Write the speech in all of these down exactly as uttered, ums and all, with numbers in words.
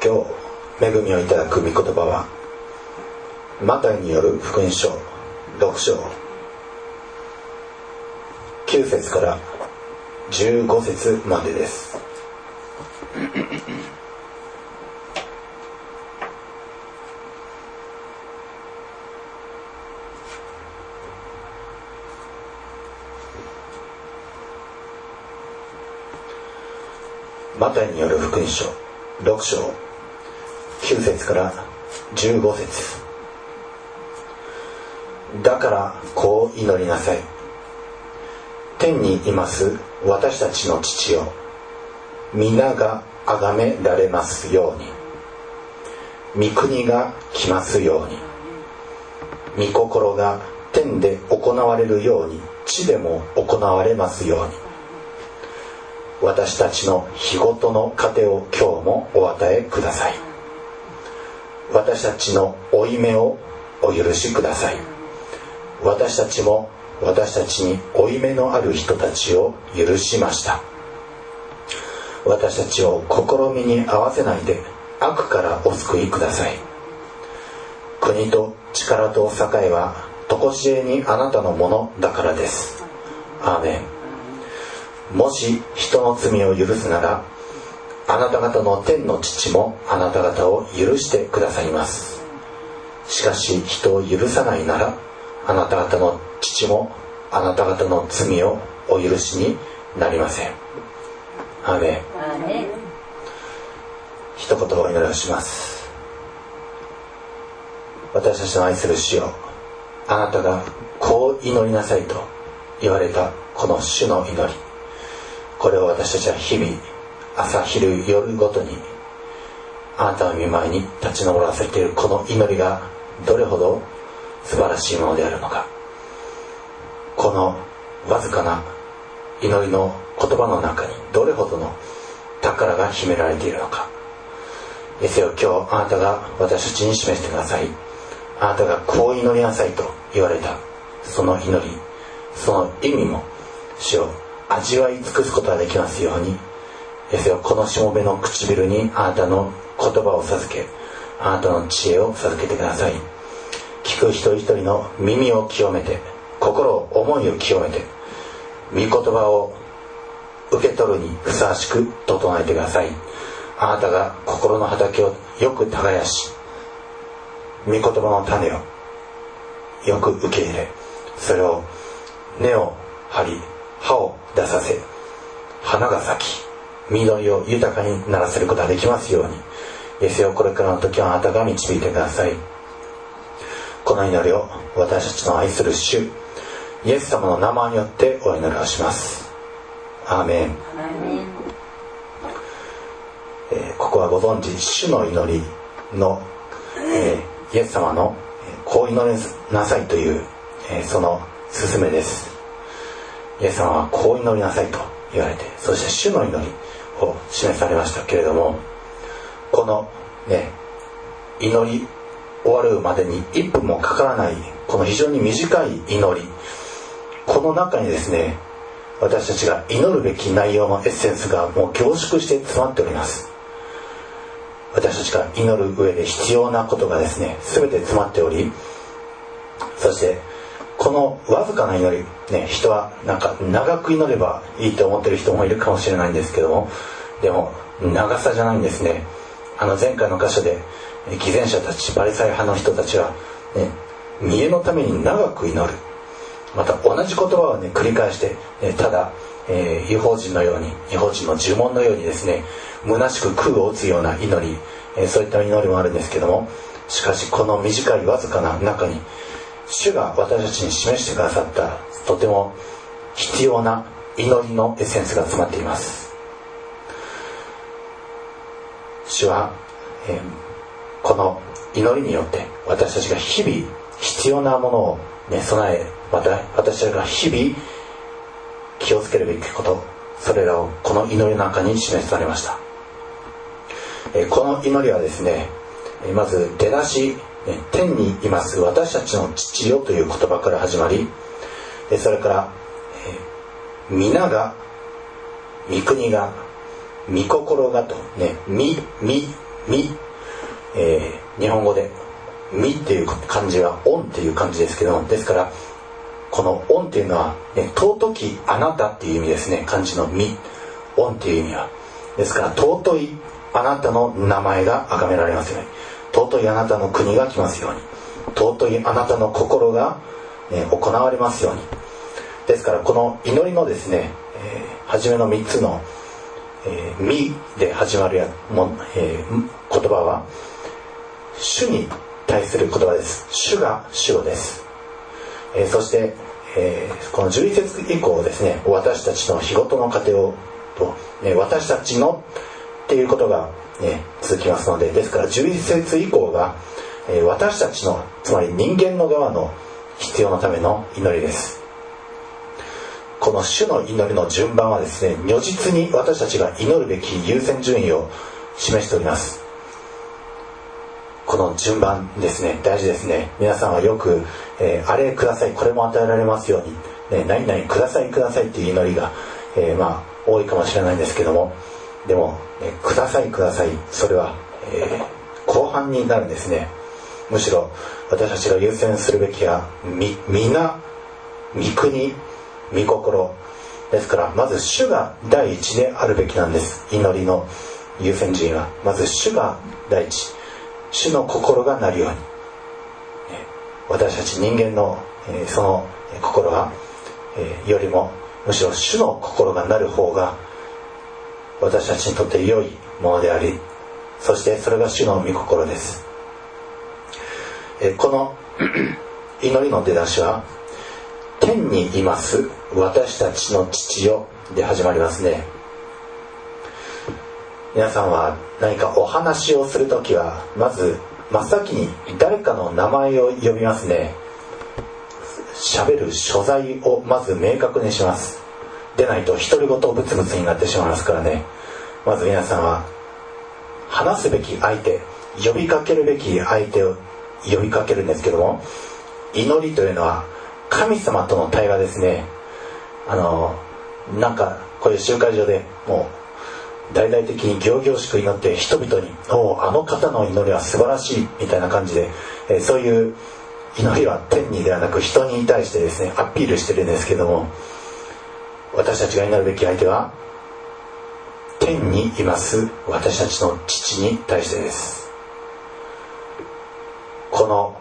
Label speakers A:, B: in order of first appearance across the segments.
A: 今日恵みをいただく御言葉はマタイによる福音書ろく章きゅう節からじゅうご節までです。マタイによる福音書ろく章きゅう節からじゅうご節。だからこう祈りなさい。天にいます私たちの父よ、皆が崇められますように、御国が来ますように、御心が天で行われるように地でも行われますように。私たちの日ごとの糧を今日もお与えください。私たちの負い目をお許しください。私たちも私たちに負い目のある人たちを許しました。私たちを試みに合わせないで悪からお救いください。国と力と栄はとこしえにあなたのものだからです。アーメン。もし人の罪を許すなら、あなた方の天の父もあなた方を許してくださいます。しかし人を許さないなら、あなた方の父もあなた方の罪をお許しになりません。アーメン。一言お祈りをします。私たちの愛する主よ、あなたがこう祈りなさいと言われたこの主の祈り、これを私たちは日々朝昼夜ごとにあなたの御前に立ち上らせているこの祈りがどれほど素晴らしいものであるのか、このわずかな祈りの言葉の中にどれほどの宝が秘められているのか。ですよ、今日あなたが私たちに示してください。あなたがこう祈りなさいと言われたその祈り、その意味も主を味わい尽くすことができますように。ですよ、このしもべの唇にあなたの言葉を授け、あなたの知恵を授けてください。聞く一人一人の耳を清めて、心を思いを清めて、御言葉を受け取るにふさわしく整えてください。あなたが心の畑をよく耕し、御言葉の種をよく受け入れ、それを根を張り葉を出させ、花が咲き緑を豊かにならせることができますように。ですよ、これからの時はあなたが導いてください。この祈りを私たちの愛する主イエス様の名前によってお祈りをします。アーメン。えー、ここはご存知、主の祈りの、えー、イエス様のこう祈りなさいという、えー、その勧めです。イエス様はこう祈りなさいと言われて、そして主の祈りを示されましたけれども、このね、祈り終わるまでにいっぷんもかからないこの非常に短い祈り、この中にですね、私たちが祈るべき内容のエッセンスがもう凝縮して詰まっております。私たちが祈る上で必要なことがですね、全て詰まっており、そしてこのわずかな祈り、ね、人はなんか長く祈ればいいと思ってる人もいるかもしれないんですけども、でも長さじゃないんですね。あの前回の箇所で偽善者たち、パリサイ派の人たちは、ね、見栄のために長く祈る。また同じ言葉をね繰り返して、えただ、えー、異邦人のように、異邦人の呪文のようにですね、虚しく空を打つような祈り、えー、そういった祈りもあるんですけども、しかしこの短いわずかな中に主が私たちに示してくださったとても必要な祈りのエッセンスが詰まっています。主は、えー、この祈りによって私たちが日々必要なものを、ね、備え、また私たちが日々気をつけるべきこと、それらをこの祈りの中に示されました。えー、この祈りはですね、まず出だし、天にいます私たちの父よという言葉から始まり、それから、えー、皆が、御国が、御心がとね、み、み、 み、えー、日本語でみっていう漢字は恩っていう漢字ですけど、ですからこの恩っていうのは、ね、尊きあなたっていう意味ですね。漢字のみ、恩っていう意味はですから、尊いあなたの名前が崇められますように、尊いあなたの国が来ますように、尊いあなたの心が、ね、行われますように。ですからこの祈りのですね、えー、初めのみっつのえー、みで始まるやも、えー、言葉は主に対する言葉です。主が主語です、えー、そして、えー、このじゅういち節以降ですね、私たちの日ごとの糧をと、ね、私たちのっていうことが、ね、続きますので、ですからじゅういち節以降が、えー、私たちの、つまり人間の側の必要のための祈りです。この主の祈りの順番はですね、如実に私たちが祈るべき優先順位を示しております。この順番ですね、大事ですね。皆さんはよく、えー、あれください、これも与えられますように、ね、何々くださいくださいっていう祈りが、えー、まあ多いかもしれないんですけども、でも、ね、くださいください、それは、えー、後半になるんですね。むしろ私たちが優先するべきはみ皆御国御心ですから、まず主が第一であるべきなんです。祈りの優先順位はまず主が第一、主の心がなるように、私たち人間のその心はよりもむしろ主の心がなる方が私たちにとって良いものであり、そしてそれが主の御心です。この祈りの出だしは天にいます私たちの父よで始まりますね。皆さんは何かお話をするときはまず真っ先に誰かの名前を呼びますね。喋る所在をまず明確にします。でないと独り言ブツブツになってしまいますからね。まず皆さんは話すべき相手、呼びかけるべき相手を呼びかけるんですけども、祈りというのは神様との対話ですね。あのなんかこういう集会所でもう大々的に仰々しく祈って人々に「おお、あの方の祈りは素晴らしい」みたいな感じで、えー、そういう祈りは天にではなく人に対してですねアピールしてるんですけども、私たちが祈るべき相手は天にいます私たちの父に対してです。この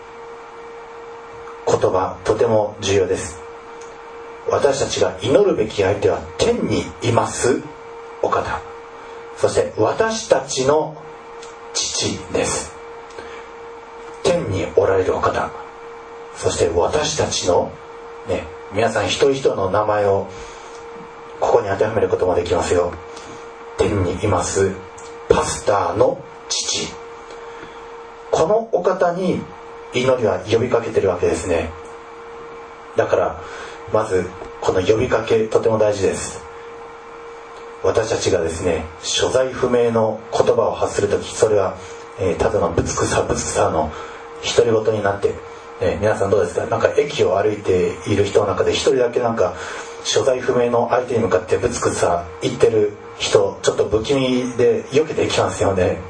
A: 言葉とても重要です。私たちが祈るべき相手は天にいますお方、そして私たちの父です。天におられるお方、そして私たちの、ね、皆さん一人一人の名前をここに当てはめることもできますよ。天にいますパスターの父、このお方に祈りは呼びかけてるわけですね。だからまずこの呼びかけとても大事です。私たちがですね所在不明の言葉を発するとき、それは、えー、ただのぶつくさぶつくさの独り言になって、えー、皆さんどうですか。なんか駅を歩いている人の中で一人だけなんか所在不明の相手に向かってぶつくさ言ってる人、ちょっと不気味で避けていきますよね。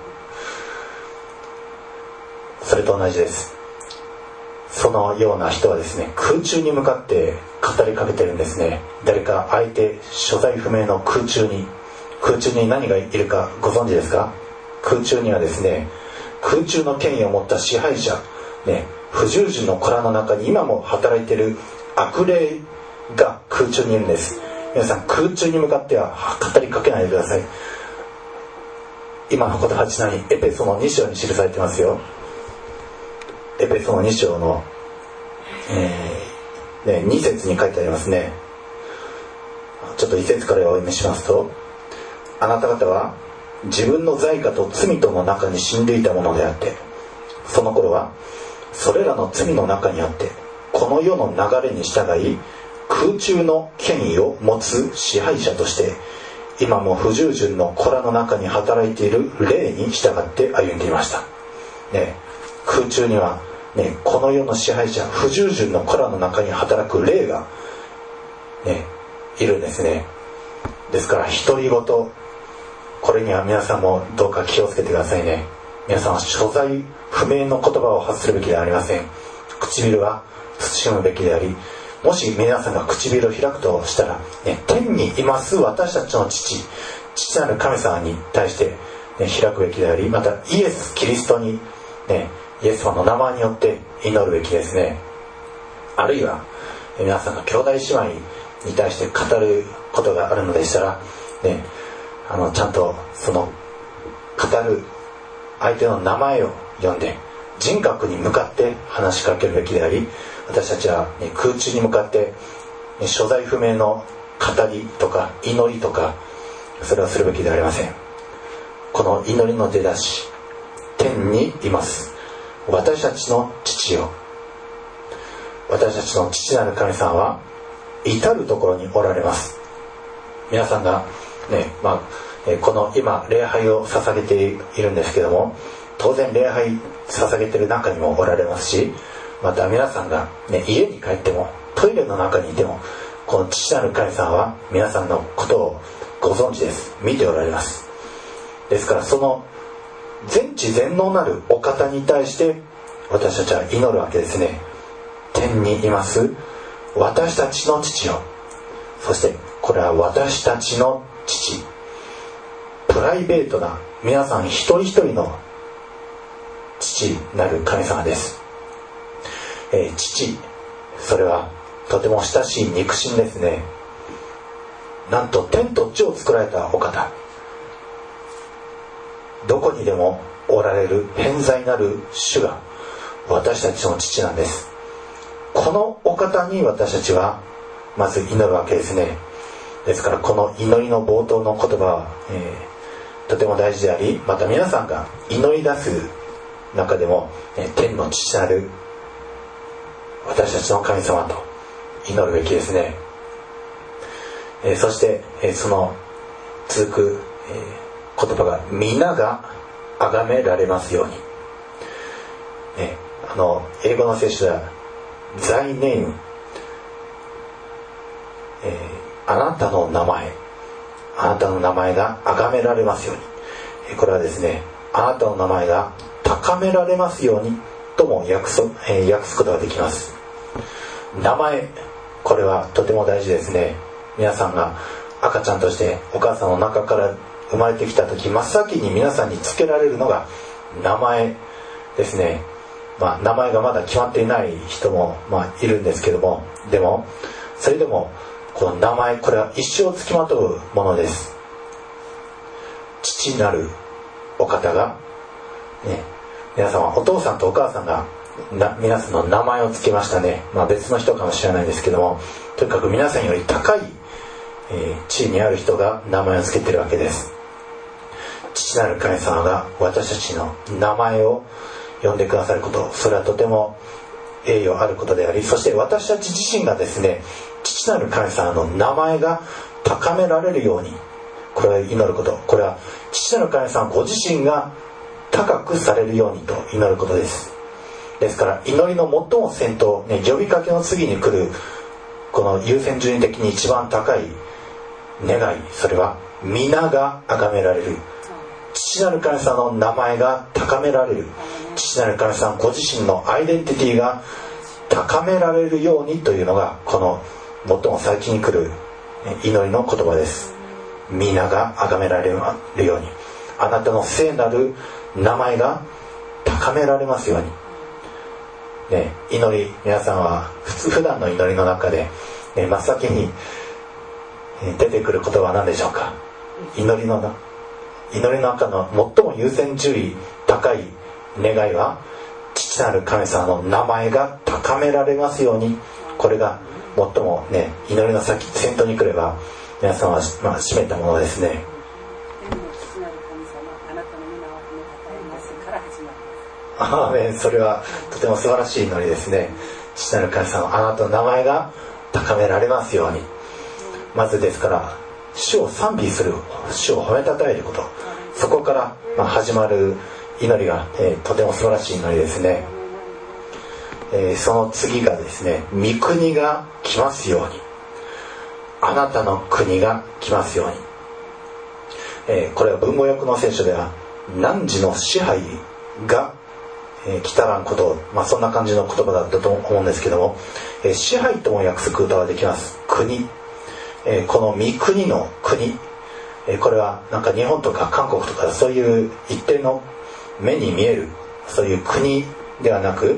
A: それと同じです。そのような人はですね空中に向かって語りかけてるんですね。誰か相手所在不明の空中に空中に何がいるかご存知ですか。空中にはですね空中の権威を持った支配者、ね、不従順の子らの中に今も働いている悪霊が空中にいるんです。皆さん空中に向かっては語りかけないでください。今の言葉はちなみにエペソのに章に記されてますよ。エペソのに章の、えーね、に節に書いてありますね。ちょっといち節からお読みしますと、あなた方は自分の罪過と罪との中に死んでいたものであって、その頃はそれらの罪の中にあってこの世の流れに従い空中の権威を持つ支配者として今も不従順の子らの中に働いている霊に従って歩んでいました、ね、空中には、ね、この世の支配者不従順の子らの中に働く霊が、ね、いるんですね。ですから独り言これには皆さんもどうか気をつけてくださいね。皆さんは所在不明の言葉を発するべきではありません。唇は慎むべきであり、もし皆さんが唇を開くとしたら、ね、天にいます私たちの父父なる神様に対して、ね、開くべきであり、またイエス・キリストに、ね、イエス様の名前によって祈るべきですね。あるいは皆さんが兄弟姉妹に対して語ることがあるのでしたら、ね、あのちゃんとその語る相手の名前を呼んで人格に向かって話しかけるべきであり、私たちは、ね、空中に向かって、ね、所在不明の語りとか祈りとかそれはするべきではありません。この祈りの出だし、天にいます私たちの父よ、私たちの父なる神様は至るところにおられます。皆さんがね、まあ、この今礼拝を捧げているんですけども、当然礼拝捧げている中にもおられますし、また皆さんが、ね、家に帰ってもトイレの中にいても、この父なる神様は皆さんのことをご存知です。見ておられます。ですからその全知全能なるお方に対して私たちは祈るわけですね。天にいます私たちの父よ、そしてこれは私たちの父、プライベートな皆さん一人一人の父なる神様です。えー、父、それはとても親しい肉親ですね。なんと天と地を作られたお方、どこにでもおられる偏在なる主が私たちの父なんです。このお方に私たちはまず祈るわけですね。ですからこの祈りの冒頭の言葉は、えー、とても大事であり、また皆さんが祈り出す中でも、えー、天の父なる私たちの神様と祈るべきですね。えー、そして、えー、その続く、えー、言葉が皆が崇められますように、えー、あの英語の聖書では Thy name、えー、あなたの名前あなたの名前が崇められますように、えー、これはですね、あなたの名前が高められますようにとも訳す、えー、訳すことができます。名前、これはとても大事ですね。皆さんが赤ちゃんとしてお母さんの中から生まれてきた時、真っ先に皆さんに付けられるのが名前ですね。まあ、名前がまだ決まっていない人も、まあ、いるんですけども、でもそれでもこの名前、これは一生付きまとうものです。父なるお方が、ね、皆さんはお父さんとお母さんがな皆さんの名前を付けましたね。まあ、別の人かもしれないですけども、とにかく皆さんより高い、えー、地位にある人が名前を付けてるわけです。父なる神様が私たちの名前を呼んでくださること、それはとても栄誉あることであり、そして私たち自身がですね、父なる神様の名前が高められるように、これは祈ること、これは父なる神様ご自身が高くされるようにと祈ることです。ですから祈りの最も先頭、ね、呼びかけの次に来るこの優先順位的に一番高い願い、それは皆が崇められる、父なる神様の名前が高められる、父なる神様ご自身のアイデンティティが高められるようにというのがこの最も先に来る祈りの言葉です。皆が崇められるように、あなたの聖なる名前が高められますように、ね、祈り、皆さんは普通普段の祈りの中で、ね、真っ先に出てくる言葉は何でしょうか。祈りの祈りの中の最も優先順位高い願いは、父なる神様の名前が高められますように、これが最もね、祈りの先先頭に来れば皆さんは、まあ、占めたものですね。アーメン。それはとても素晴らしい祈りですね。父なる神様、あなたの名前が高められますように。まずですから主を賛美する、主を褒めたたえること、そこから、まあ、始まる祈りが、えー、とても素晴らしい祈りですね。えー、その次がですね、御国が来ますように、あなたの国が来ますように。 えー、これは文語訳の聖書では汝の支配が、えー、来たらんことを、まあ、そんな感じの言葉だったと思うんですけども、えー、支配とも訳すことができます。国、えー、この御国の国、えー、これはなんか日本とか韓国とかそういう一定の目に見えるそういう国ではなく、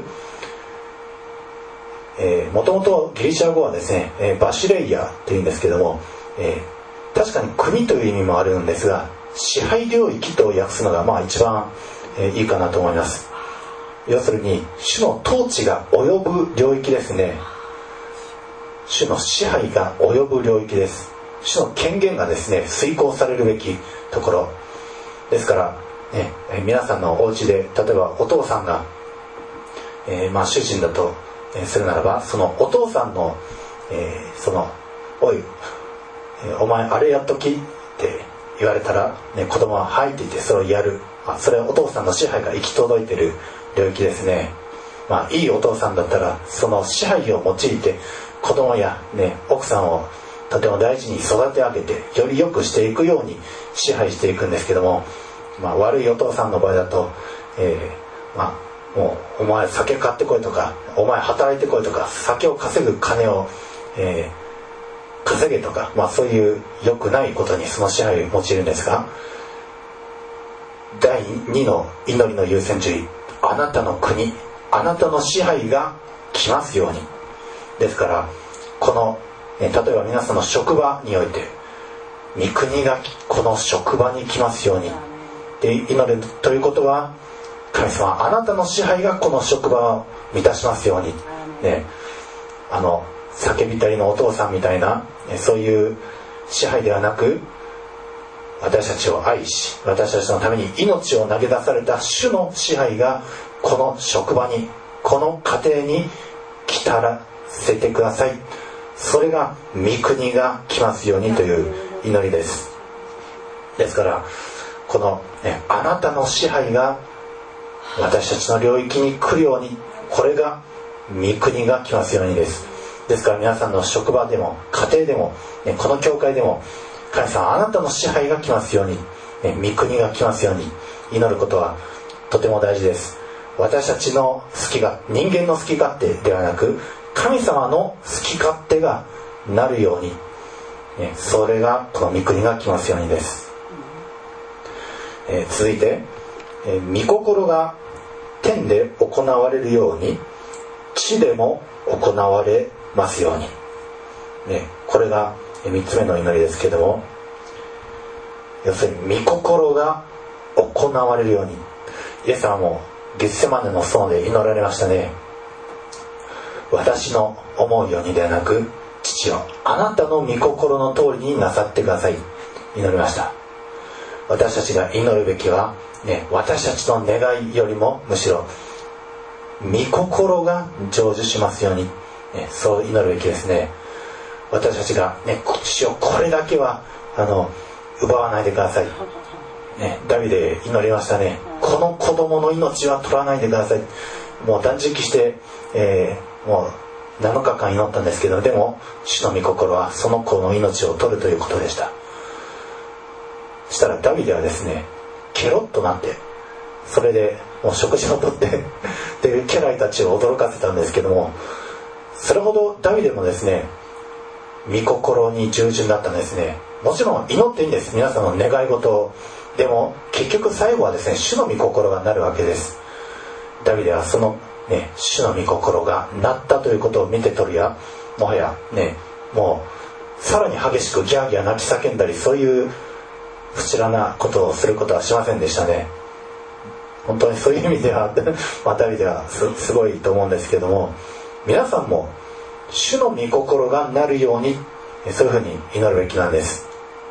A: もともとギリシャ語はですね、えー、バシレイヤっていうんですけども、えー、確かに国という意味もあるんですが、支配領域と訳すのがまあ一番、えー、いいかなと思います。要するに主の統治が及ぶ領域ですね。主の支配が及ぶ領域です。主の権限がですね遂行されるべきところですから、ね、えー、皆さんのお家で例えばお父さんが、えー、まあ主人だとするならば、そのお父さんの、えー、そのおい、えー、お前あれやっときって言われたら、ね、子供ははいって言ってそれをやる。あ、それはお父さんの支配が行き届いている領域ですね。まあいいお父さんだったらその支配を用いて子供や、ね、奥さんをとても大事に育て上げてより良くしていくように支配していくんですけども、まあ、悪いお父さんの場合だと、えー、まあもうお前酒買ってこいとか、お前働いてこいとか、酒を稼ぐ金を、えー、稼げとか、まあそういう良くないことにその支配を用いるんですが、だいにの祈りの優先順位、あなたの国、あなたの支配が来ますように。ですからこの、えー、例えば皆さんの職場において御国がこの職場に来ますようにで祈るということは、神様あなたの支配がこの職場を満たしますように、ね、あの叫びたりのお父さんみたいな、ね、そういう支配ではなく、私たちを愛し私たちのために命を投げ出された主の支配がこの職場にこの家庭に来たらせてください。それが御国が来ますようにという祈りです。ですからこの、ね、あなたの支配が私たちの領域に来るように、これが御国が来ますようにです。ですから皆さんの職場でも家庭でも、ね、この教会でも神様あなたの支配が来ますように、ね、御国が来ますように祈ることはとても大事です。私たちの好きが人間の好き勝手ではなく、神様の好き勝手がなるように、ね、それがこの御国が来ますようにです。えー、続いて、えー、御心が天で行われるように地でも行われますように、ね、これがみっつめの祈りですけども、要するに御心が行われるように、イエス様もゲッセマネの園で祈られましたね。私の思うようにではなく、父よあなたの御心の通りになさってください、祈りました。私たちが祈るべきは、ね、私たちの願いよりもむしろ御心が成就しますように、ね、そう祈るべきですね。私たちが、ね、父よこれだけはあの奪わないでください、ね、ダビデ祈りましたね。この子供の命は取らないでください。もう断食して、えー、もうなのかかん祈ったんですけど、でも主の御心はその子の命を取るということでした。そしたらダビデはですねケロッとなって、それでもう食事をとってで家来たちを驚かせたんですけども、それほどダビデもですね御心に従順だったんですね。もちろん祈っていいんです、皆さんの願い事でも結局最後はですね主の御心がなるわけです。ダビデはその、ね、主の御心がなったということを見て取るや、もはやねもうさらに激しくギャーギャー泣き叫んだり、そういう不知らなことをすることはしませんでしたね。本当にそういう意味ではダビデは す, すごいと思うんですけども、皆さんも主の御心がなるようにそういうふうに祈るべきなんです。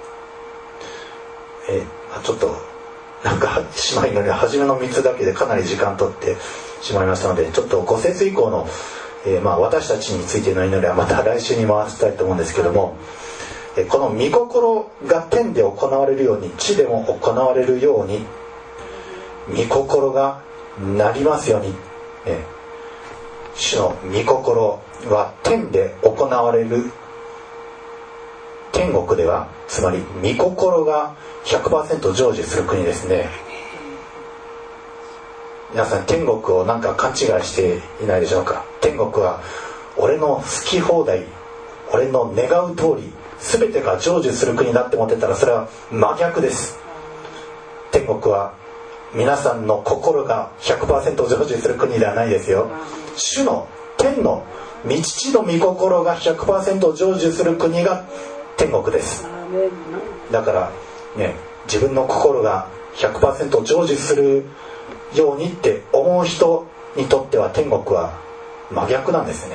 A: えちょっとなんか姉妹祈りの初めのみっつだけでかなり時間取ってしまいましたので、ちょっとご節以降の、えーまあ、私たちについての祈りはまた来週に回したいと思うんですけども、えこの御心が天で行われるように地でも行われるように御心がなりますように、え主の御心は天で行われる天国ではつまり御心が ひゃくパーセント 成就する国ですね。皆さん天国をなんか勘違いしていないでしょうか。天国は俺の好き放題、俺の願う通り全てが成就する国だって思ってたらそれは真逆です。天国は皆さんの心が ひゃくパーセント 成就する国ではないですよ。主の天の御父の御心が ひゃくパーセント 成就する国が天国です。だからね、自分の心が ひゃくパーセント 成就するようにって思う人にとっては天国は真逆なんですね。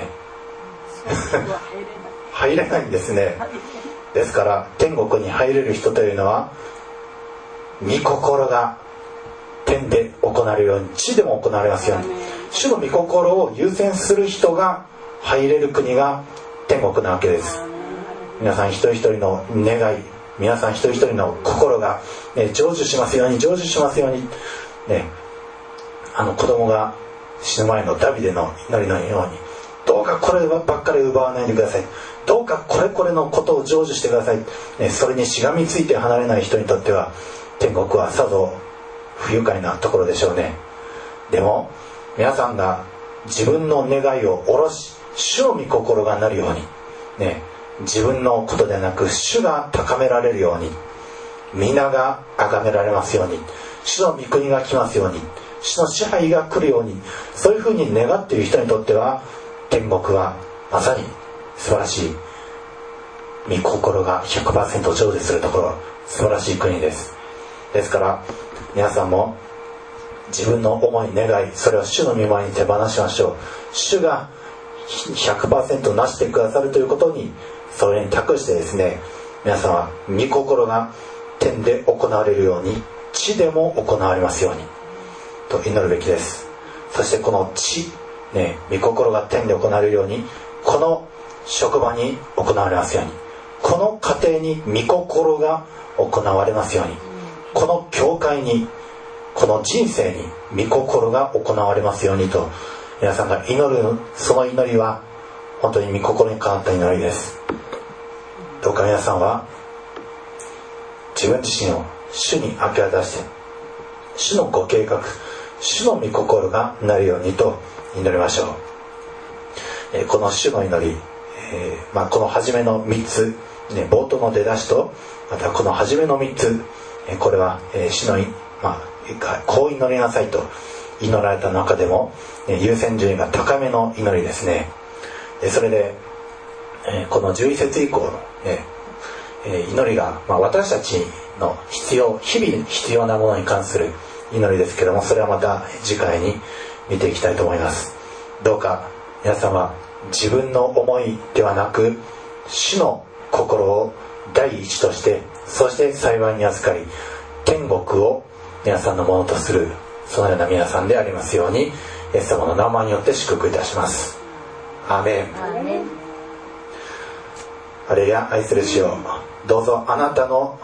A: 入れないんですね。ですから天国に入れる人というのは御心が天で行われるように地でも行われますように、主の御心を優先する人が入れる国が天国なわけです。皆さん一人一人の願い、皆さん一人一人の心が、ね、成就しますように成就しますように、ね、あの子供が死ぬ前のダビデの祈りのように、どうかこればっかり奪わないでください、どうかこれこれのことを成就してください、ね、それにしがみついて離れない人にとっては天国はさぞ不愉快なところでしょうね。でも皆さんが自分の願いを下ろし主の御心がなるように、ね、自分のことではなく主が高められるように、皆が崇められますように、主の御国が来ますように、主の支配が来るように、そういうふうに願っている人にとっては天国はまさに素晴らしい御心が ひゃくパーセント 成就するところ、素晴らしい国です。ですから皆さんも自分の思い願い、それを主の御前に手放しましょう。主が ひゃくパーセント なしてくださるということにそれに託してですね、皆さんは御心が天で行われるように地でも行われますようにと祈るべきです。そしてこの地、ね、御心が天で行われるようにこの職場に行われますように、この家庭に御心が行われますように、この教会に、この人生に御心が行われますようにと皆さんが祈る、その祈りは本当に御心にかなった祈りです。どうか皆さんは自分自身を主に明け渡して主のご計画、主の御心がなるようにと祈りましょう。えー、この主の祈り、えーまあ、この初めのみっつ、ね、冒頭の出だしとまたこの初めのみっつ、えー、これは、えー、主の、まあ、こう祈りなさいと祈られた中でも、えー、優先順位が高めの祈りですね。でそれで、えー、このじゅうい節以降の、えー、祈りが、まあ、私たちの必要、日々必要なものに関する祈りですけども、それはまた次回に見ていきたいと思います。どうか皆さんは自分の思いではなく主の心を第一として、そして幸いに預かり天国を皆さんのものとする、そのような皆さんでありますようにイエス様の名前によって祝福いたします。アーメン。アーメン。ハレルヤ。愛する主よ、どうぞあなたの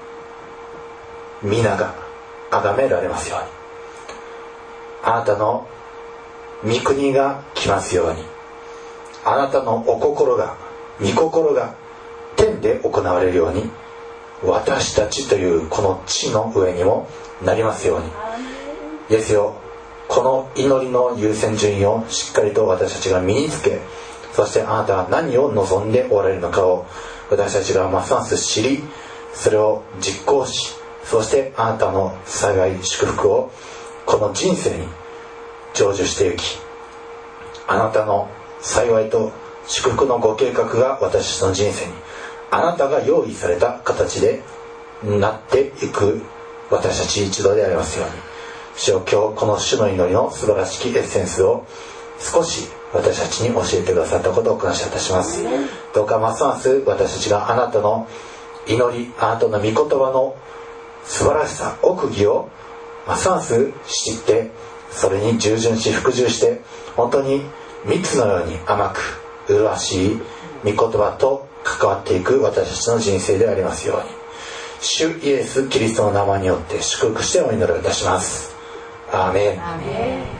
A: 皆が崇められますように、あなたの御国が来ますように、あなたのお心が、御心が天で行われるように、私たちというこの地の上にもなりますように。イエスよ、この祈りの優先順位をしっかりと私たちが身につけ、そしてあなたは何を望んでおられるのかを私たちがますます知り、それを実行し、そしてあなたの幸い祝福をこの人生に成就していき、あなたの幸いと祝福のご計画が私たちの人生にあなたが用意された形でなっていく私たち一同でありますように。主よ、今日この主の祈りの素晴らしきエッセンスを少し私たちに教えてくださったことを感謝いたします。どうかますます私たちがあなたの祈り、あなたの御言葉の素晴らしさ、奥義をますます知って、それに従順し服従して、本当に蜜のように甘く麗しい御言葉と関わっていく私たちの人生でありますように。主イエスキリストの名前によって祝福してお祈りいたします。アーメン。アーメン。